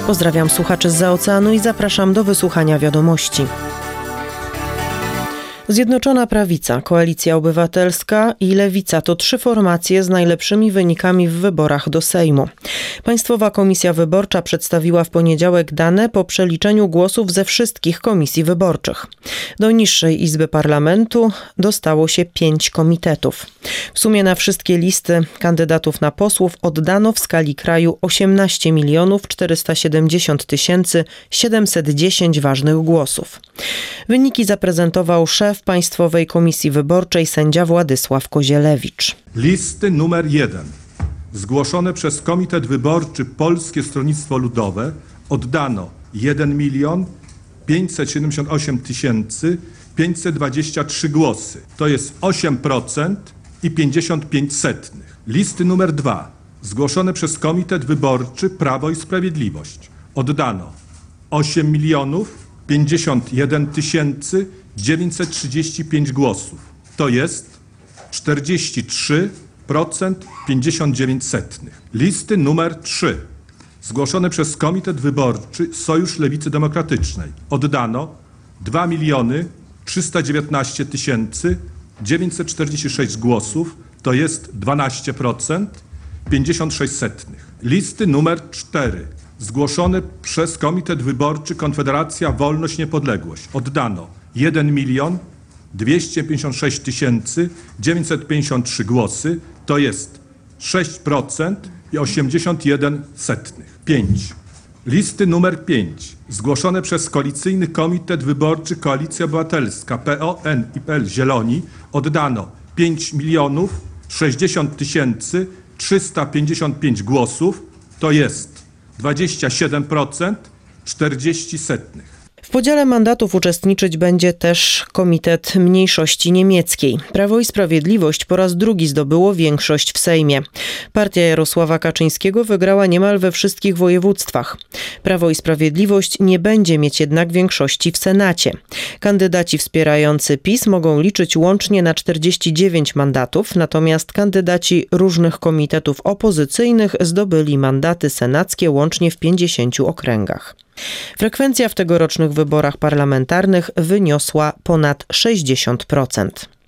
Pozdrawiam słuchaczy zza oceanu i zapraszam do wysłuchania wiadomości. Zjednoczona Prawica, Koalicja Obywatelska i Lewica to 3 formacje z najlepszymi wynikami w wyborach do Sejmu. Państwowa Komisja Wyborcza przedstawiła w poniedziałek dane po przeliczeniu głosów ze wszystkich komisji wyborczych. Do niższej Izby Parlamentu dostało się 5 komitetów. W sumie na wszystkie listy kandydatów na posłów oddano w skali kraju 18 470 710 ważnych głosów. Wyniki zaprezentował szef Państwowej Komisji Wyborczej sędzia Władysław Kozielewicz. Listy numer 1 zgłoszone przez Komitet Wyborczy Polskie Stronnictwo Ludowe oddano 1 578 523 głosy. To jest 8% i 55%. Listy numer 2 zgłoszone przez Komitet Wyborczy Prawo i Sprawiedliwość oddano 8 51 935 głosów. To jest 43,59%. Listy numer 3 zgłoszone przez Komitet Wyborczy Sojusz Lewicy Demokratycznej oddano 2 319 946 głosów. To jest 12,56%. Listy numer 4 zgłoszone przez Komitet Wyborczy Konfederacja Wolność Niepodległość oddano 1 256 953 głosy, to jest 6% i 81%. 5. Listy numer 5 zgłoszone przez Koalicyjny Komitet Wyborczy Koalicja Obywatelska PO, i PL Zieloni oddano 5 060 355 głosów, to jest 27%, 40%. W podziale mandatów uczestniczyć będzie też Komitet Mniejszości Niemieckiej. Prawo i Sprawiedliwość po raz drugi zdobyło większość w Sejmie. Partia Jarosława Kaczyńskiego wygrała niemal we wszystkich województwach. Prawo i Sprawiedliwość nie będzie mieć jednak większości w Senacie. Kandydaci wspierający PiS mogą liczyć łącznie na 49 mandatów, natomiast kandydaci różnych komitetów opozycyjnych zdobyli mandaty senackie łącznie w 50 okręgach. Frekwencja w tegorocznych wyborach parlamentarnych wyniosła ponad 60%.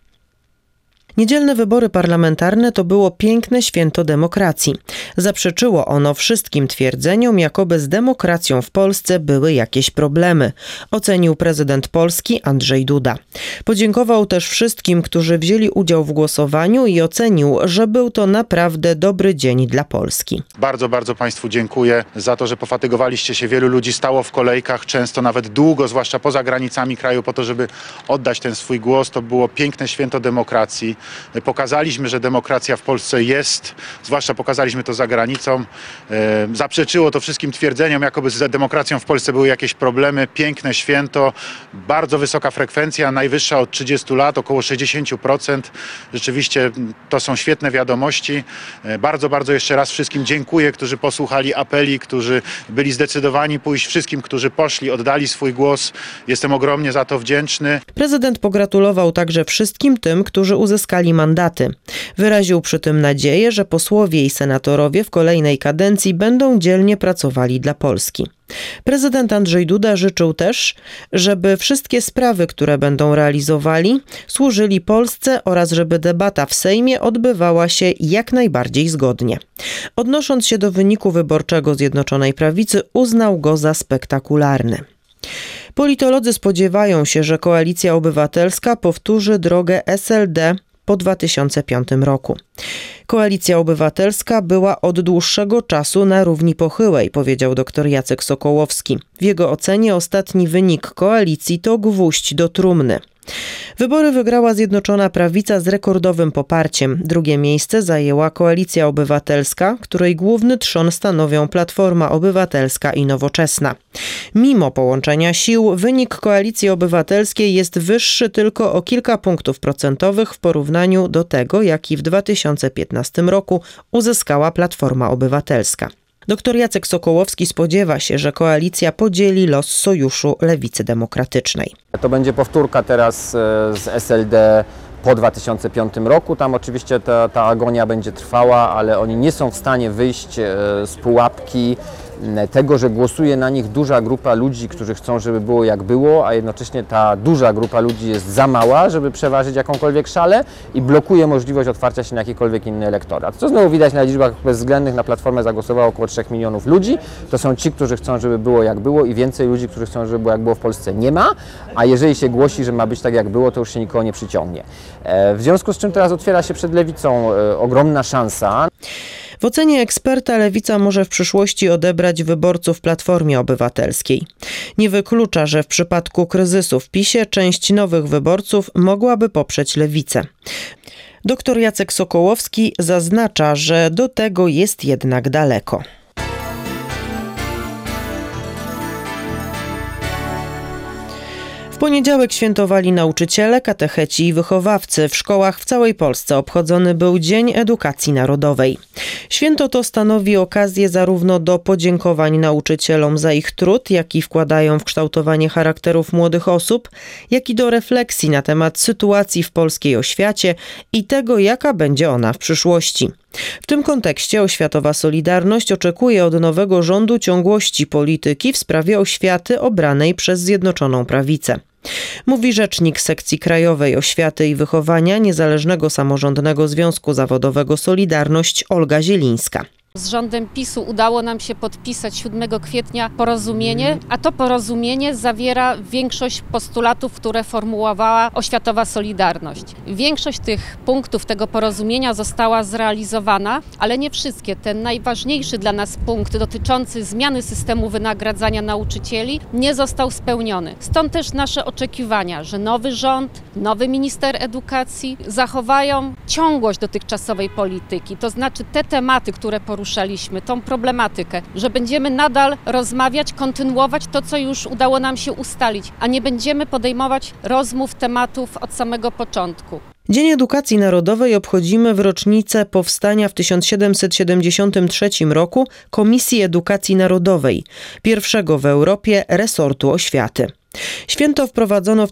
Niedzielne wybory parlamentarne to było piękne święto demokracji. Zaprzeczyło ono wszystkim twierdzeniom, jakoby z demokracją w Polsce były jakieś problemy, ocenił prezydent Polski Andrzej Duda. Podziękował też wszystkim, którzy wzięli udział w głosowaniu i ocenił, że był to naprawdę dobry dzień dla Polski. Bardzo, bardzo Państwu dziękuję za to, że pofatygowaliście się. Wielu ludzi stało w kolejkach, często nawet długo, zwłaszcza poza granicami kraju, po to, żeby oddać ten swój głos. To było piękne święto demokracji. Pokazaliśmy, że demokracja w Polsce jest, zwłaszcza pokazaliśmy to za granicą. Zaprzeczyło to wszystkim twierdzeniom, jakoby z demokracją w Polsce były jakieś problemy. Piękne święto, bardzo wysoka frekwencja, najwyższa od 30 lat, około 60%. Rzeczywiście to są świetne wiadomości. Bardzo, bardzo jeszcze raz wszystkim dziękuję, którzy posłuchali apeli, którzy byli zdecydowani pójść, wszystkim, którzy poszli, oddali swój głos. Jestem ogromnie za to wdzięczny. Prezydent pogratulował także wszystkim tym, którzy uzyskali mandaty. Wyraził przy tym nadzieję, że posłowie i senatorowie w kolejnej kadencji będą dzielnie pracowali dla Polski. Prezydent Andrzej Duda życzył też, żeby wszystkie sprawy, które będą realizowali, służyli Polsce oraz żeby debata w Sejmie odbywała się jak najbardziej zgodnie. Odnosząc się do wyniku wyborczego Zjednoczonej Prawicy, uznał go za spektakularny. Politolodzy spodziewają się, że Koalicja Obywatelska powtórzy drogę SLD po 2005 roku. Koalicja Obywatelska była od dłuższego czasu na równi pochyłej, powiedział dr Jacek Sokołowski. W jego ocenie ostatni wynik koalicji to gwóźdź do trumny. Wybory wygrała Zjednoczona Prawica z rekordowym poparciem. Drugie miejsce zajęła Koalicja Obywatelska, której główny trzon stanowią Platforma Obywatelska i Nowoczesna. Mimo połączenia sił, wynik Koalicji Obywatelskiej jest wyższy tylko o kilka punktów procentowych w porównaniu do tego, jaki w 2015 roku uzyskała Platforma Obywatelska. Dr Jacek Sokołowski spodziewa się, że koalicja podzieli los Sojuszu Lewicy Demokratycznej. To będzie powtórka teraz z SLD po 2005 roku. Tam oczywiście ta agonia będzie trwała, ale oni nie są w stanie wyjść z pułapki tego, że głosuje na nich duża grupa ludzi, którzy chcą, żeby było jak było, a jednocześnie ta duża grupa ludzi jest za mała, żeby przeważyć jakąkolwiek szalę i blokuje możliwość otwarcia się na jakikolwiek inny elektorat. Co znowu widać na liczbach bezwzględnych, na Platformę zagłosowało około 3 milionów ludzi. To są ci, którzy chcą, żeby było jak było i więcej ludzi, którzy chcą, żeby było jak było w Polsce nie ma, a jeżeli się głosi, że ma być tak jak było, to już się nikogo nie przyciągnie. W związku z czym teraz otwiera się przed Lewicą ogromna szansa. W ocenie eksperta Lewica może w przyszłości odebrać wyborców Platformie Obywatelskiej. Nie wyklucza, że w przypadku kryzysu w PiS-ie część nowych wyborców mogłaby poprzeć Lewicę. Dr Jacek Sokołowski zaznacza, że do tego jest jednak daleko. W poniedziałek świętowali nauczyciele, katecheci i wychowawcy. W szkołach w całej Polsce obchodzony był Dzień Edukacji Narodowej. Święto to stanowi okazję zarówno do podziękowań nauczycielom za ich trud, jaki wkładają w kształtowanie charakterów młodych osób, jak i do refleksji na temat sytuacji w polskiej oświacie i tego, jaka będzie ona w przyszłości. W tym kontekście Oświatowa Solidarność oczekuje od nowego rządu ciągłości polityki w sprawie oświaty obranej przez Zjednoczoną Prawicę. Mówi rzecznik sekcji krajowej Oświaty i Wychowania Niezależnego Samorządnego Związku Zawodowego Solidarność Olga Zielińska. Z rządem PiS-u udało nam się podpisać 7 kwietnia porozumienie, a to porozumienie zawiera większość postulatów, które formułowała Oświatowa Solidarność. Większość tych punktów tego porozumienia została zrealizowana, ale nie wszystkie. Ten najważniejszy dla nas punkt dotyczący zmiany systemu wynagradzania nauczycieli nie został spełniony. Stąd też nasze oczekiwania, że nowy rząd, nowy minister edukacji zachowają ciągłość dotychczasowej polityki, to znaczy te tematy, które poruszaliśmy, tą problematykę, że będziemy nadal rozmawiać, kontynuować to, co już udało nam się ustalić, a nie będziemy podejmować rozmów, tematów od samego początku. Dzień Edukacji Narodowej obchodzimy w rocznicę powstania w 1773 roku Komisji Edukacji Narodowej, pierwszego w Europie resortu oświaty. Święto wprowadzono w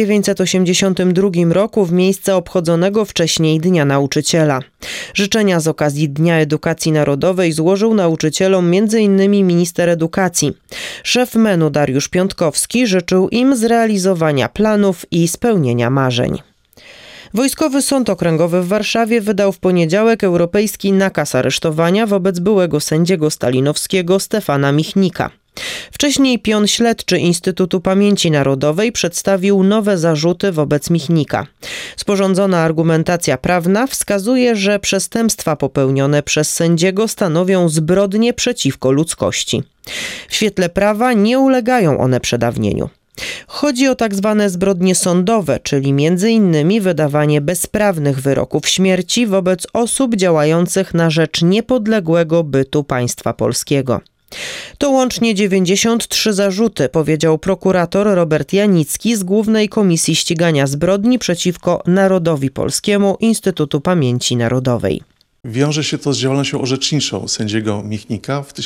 1982 roku w miejsce obchodzonego wcześniej Dnia Nauczyciela. Życzenia z okazji Dnia Edukacji Narodowej złożył nauczycielom m.in. minister edukacji. Szef MEN-u Dariusz Piątkowski życzył im zrealizowania planów i spełnienia marzeń. Wojskowy Sąd Okręgowy w Warszawie wydał w poniedziałek europejski nakaz aresztowania wobec byłego sędziego stalinowskiego Stefana Michnika. Wcześniej pion śledczy Instytutu Pamięci Narodowej przedstawił nowe zarzuty wobec Michnika. Sporządzona argumentacja prawna wskazuje, że przestępstwa popełnione przez sędziego stanowią zbrodnie przeciwko ludzkości. W świetle prawa nie ulegają one przedawnieniu. Chodzi o tak zwane zbrodnie sądowe, czyli m.in. wydawanie bezprawnych wyroków śmierci wobec osób działających na rzecz niepodległego bytu państwa polskiego. To łącznie 93 zarzuty, powiedział prokurator Robert Janicki z Głównej Komisji Ścigania Zbrodni przeciwko Narodowi Polskiemu Instytutu Pamięci Narodowej. Wiąże się to z działalnością orzeczniczą sędziego Michnika w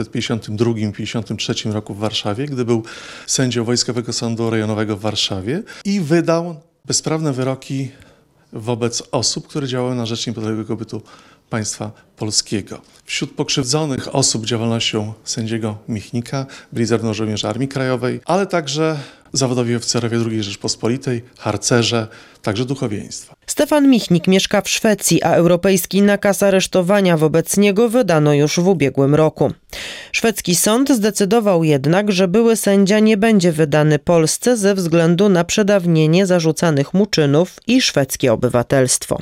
1952-1953 roku w Warszawie, gdy był sędzią Wojskowego Sądu Rejonowego w Warszawie i wydał bezprawne wyroki wobec osób, które działały na rzecz niepodległego bytu państwa polskiego. Wśród pokrzywdzonych osób działalnością sędziego Michnika byli zarówno żołnierze Armii Krajowej, ale także zawodowi oficerowie II Rzeczpospolitej, harcerze, także duchowieństwa. Stefan Michnik mieszka w Szwecji, a europejski nakaz aresztowania wobec niego wydano już w ubiegłym roku. Szwedzki sąd zdecydował jednak, że były sędzia nie będzie wydany Polsce ze względu na przedawnienie zarzucanych mu czynów i szwedzkie obywatelstwo.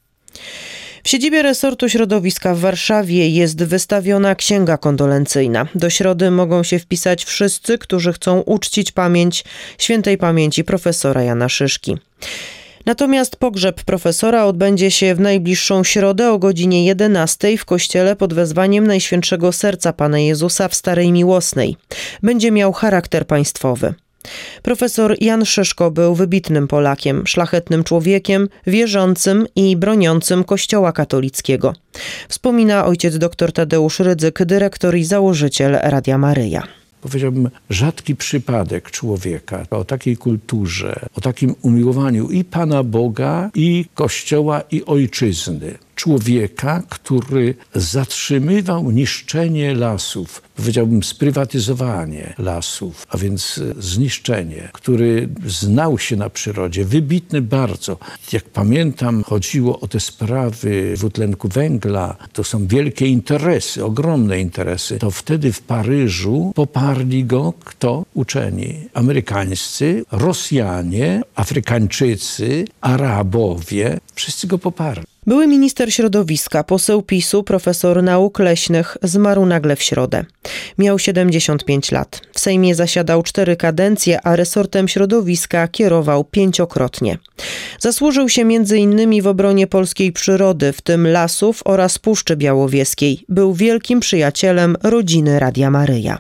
W siedzibie resortu środowiska w Warszawie jest wystawiona księga kondolencyjna. Do środy mogą się wpisać wszyscy, którzy chcą uczcić pamięć świętej pamięci profesora Jana Szyszki. Natomiast pogrzeb profesora odbędzie się w najbliższą środę o godzinie 11 w kościele pod wezwaniem Najświętszego Serca Pana Jezusa w Starej Miłosnej. Będzie miał charakter państwowy. Profesor Jan Szyszko był wybitnym Polakiem, szlachetnym człowiekiem, wierzącym i broniącym Kościoła katolickiego. Wspomina ojciec dr Tadeusz Rydzyk, dyrektor i założyciel Radia Maryja. Powiedziałbym, rzadki przypadek człowieka o takiej kulturze, o takim umiłowaniu i Pana Boga, i Kościoła, i ojczyzny. człowieka, który zatrzymywał niszczenie lasów, powiedziałbym sprywatyzowanie lasów, a więc zniszczenie, który znał się na przyrodzie, wybitny bardzo. Jak pamiętam, chodziło o te sprawy dwutlenku węgla, to są wielkie interesy, ogromne interesy. To wtedy w Paryżu poparli go kto? Uczeni amerykańscy, Rosjanie, Afrykańczycy, Arabowie, wszyscy go poparli. Były minister środowiska, poseł PiS-u, profesor nauk leśnych, zmarł nagle w środę. Miał 75 lat. W Sejmie zasiadał 4 kadencje, a resortem środowiska kierował 5-krotnie. Zasłużył się m.in. w obronie polskiej przyrody, w tym lasów oraz Puszczy Białowieskiej. Był wielkim przyjacielem rodziny Radia Maryja.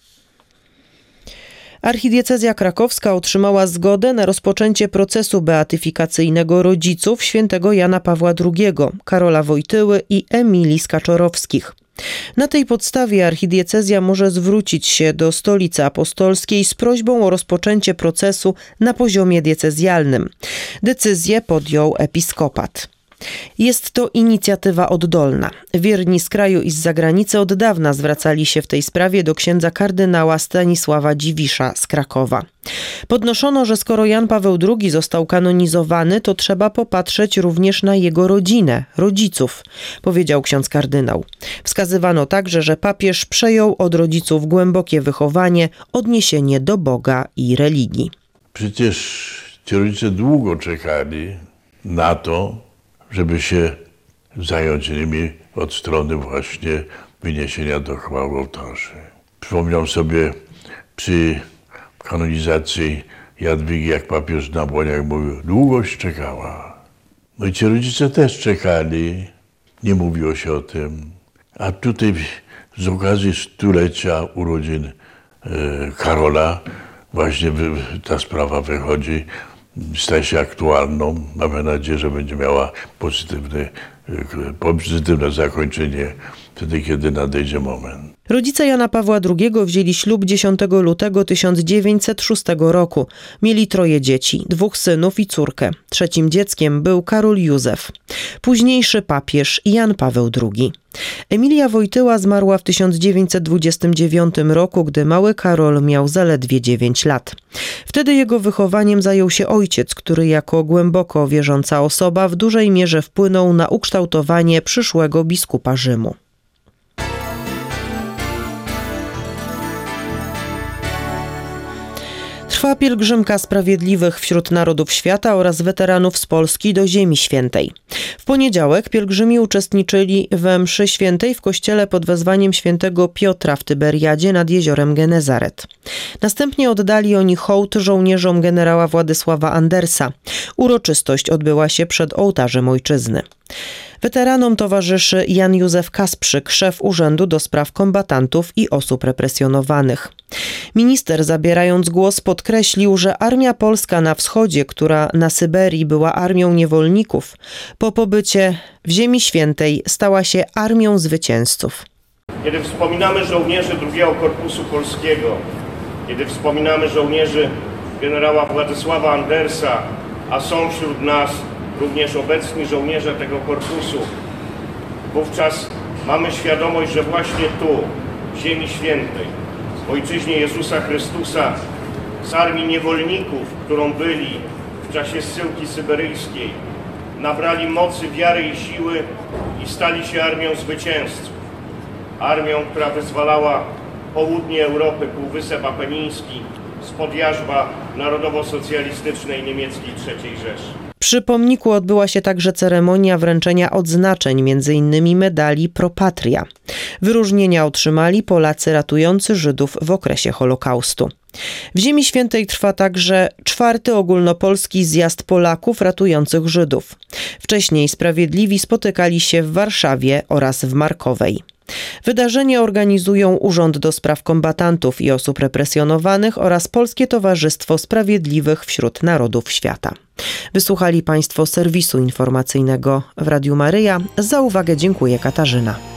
Archidiecezja krakowska otrzymała zgodę na rozpoczęcie procesu beatyfikacyjnego rodziców świętego Jana Pawła II, Karola Wojtyły i Emilii Skaczorowskich. Na tej podstawie archidiecezja może zwrócić się do Stolicy Apostolskiej z prośbą o rozpoczęcie procesu na poziomie diecezjalnym. Decyzję podjął episkopat. Jest to inicjatywa oddolna. Wierni z kraju i z zagranicy od dawna zwracali się w tej sprawie do księdza kardynała Stanisława Dziwisza z Krakowa. Podnoszono, że skoro Jan Paweł II został kanonizowany, to trzeba popatrzeć również na jego rodzinę, rodziców, powiedział ksiądz kardynał. Wskazywano także, że papież przejął od rodziców głębokie wychowanie, odniesienie do Boga i religii. Przecież ci rodzice długo czekali na to, żeby się zająć nimi od strony właśnie wyniesienia do chwały ołtarzy. Przypomniał sobie przy kanonizacji Jadwigi, jak papież na błoniach mówił, długość czekała. No i ci rodzice też czekali, nie mówiło się o tym. A tutaj z okazji stulecia urodzin Karola właśnie ta sprawa wychodzi, staje się aktualną. Mamy nadzieję, że będzie miała pozytywne zakończenie wtedy, kiedy nadejdzie moment. Rodzice Jana Pawła II wzięli ślub 10 lutego 1906 roku. Mieli 3 dzieci, 2 synów i córkę. 3. dzieckiem był Karol Józef. Późniejszy papież Jan Paweł II. Emilia Wojtyła zmarła w 1929 roku, gdy mały Karol miał zaledwie 9 lat. Wtedy jego wychowaniem zajął się ojciec, który jako głęboko wierząca osoba w dużej mierze wpłynął na ukształtowanie przyszłego biskupa Rzymu. Trwa pielgrzymka sprawiedliwych wśród narodów świata oraz weteranów z Polski do Ziemi Świętej. W poniedziałek pielgrzymi uczestniczyli we mszy świętej w kościele pod wezwaniem świętego Piotra w Tyberiadzie nad jeziorem Genezaret. Następnie oddali oni hołd żołnierzom generała Władysława Andersa. Uroczystość odbyła się przed ołtarzem ojczyzny. Weteranom towarzyszy Jan Józef Kasprzyk, szef Urzędu do Spraw Kombatantów i Osób Represjonowanych. Minister, zabierając głos, podkreślił, że armia polska na wschodzie, która na Syberii była armią niewolników, po pobycie w Ziemi Świętej stała się armią zwycięzców. Kiedy wspominamy żołnierzy II Korpusu Polskiego, kiedy wspominamy żołnierzy generała Władysława Andersa, a są wśród nas również obecni żołnierze tego korpusu, wówczas mamy świadomość, że właśnie tu, w Ziemi Świętej, w Ojczyźnie Jezusa Chrystusa, z armii niewolników, którą byli w czasie zsyłki syberyjskiej, nabrali mocy, wiary i siły i stali się armią zwycięzców. Armią, która wyzwalała południe Europy, Półwysep Apeniński spod jarzma narodowo-socjalistycznej niemieckiej III Rzeszy. Przy pomniku odbyła się także ceremonia wręczenia odznaczeń, m.in. medali Pro Patria. Wyróżnienia otrzymali Polacy ratujący Żydów w okresie Holokaustu. W Ziemi Świętej trwa także 4. ogólnopolski zjazd Polaków ratujących Żydów. Wcześniej Sprawiedliwi spotykali się w Warszawie oraz w Markowej. Wydarzenie organizują Urząd do Spraw Kombatantów i Osób Represjonowanych oraz Polskie Towarzystwo Sprawiedliwych wśród Narodów Świata. Wysłuchali Państwo serwisu informacyjnego w Radiu Maryja. Za uwagę dziękuję, Katarzyna.